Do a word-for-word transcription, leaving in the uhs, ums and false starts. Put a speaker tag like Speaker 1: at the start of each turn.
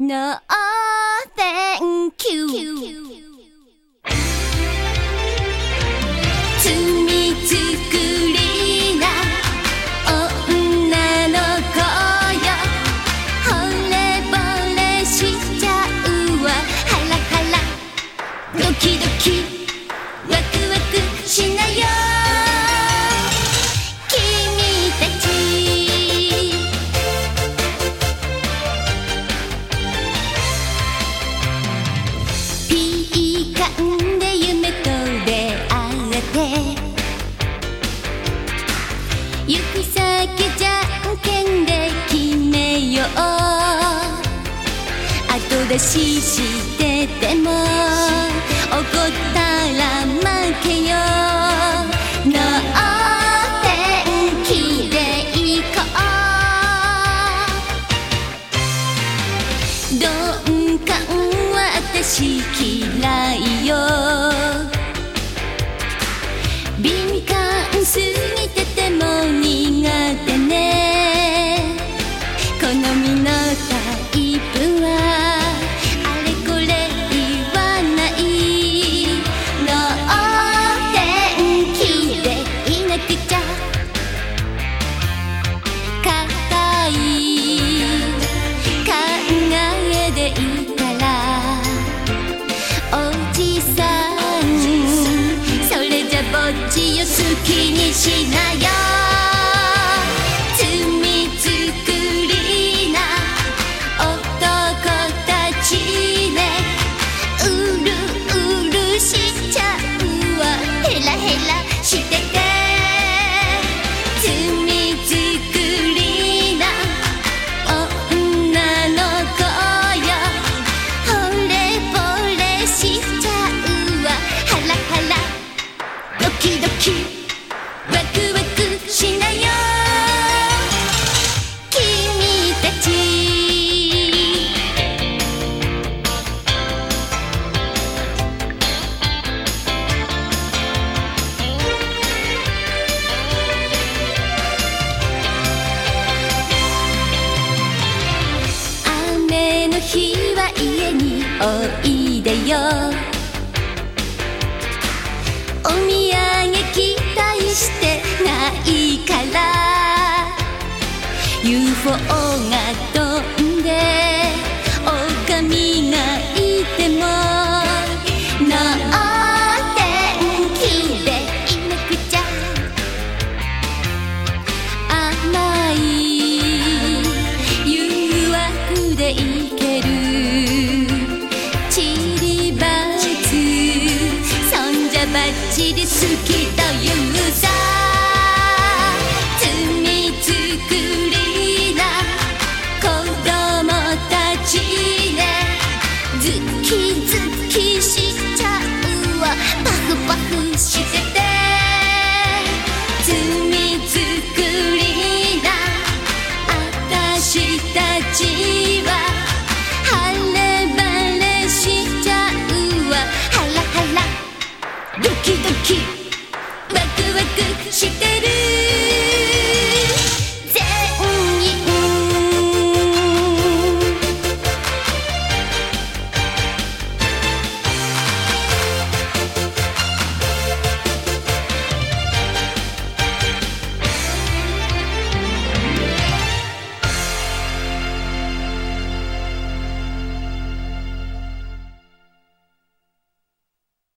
Speaker 1: No thank you 罪作りな女の子よ惚れ惚れしちゃうわハラハラドキドキワクワクしなよ君たちピーカンで夢と出会って行き先じゃんけんで決めよう後出ししてても怒ったら負けよの天気で行こう鈍感は私嫌いよ敏感すぎてても苦手ね好みのタイプはあれこれ言わないの天気でいなくちゃ固い考えでいたらおじさんそれじゃぼっちよ好きにしなよ罪作りな男たちねうるうるしちゃうわヘラヘラしてて罪作りな女の子よ惚れ惚れしちゃうわハラハラドキドキワクワクしなよ君たち雨の日は家においでよお土産期待してないから ユーフォー が飛んで狼がいてもの天気でいなくちゃ甘い誘惑でいけるちりばつそんじゃばっちり好きだ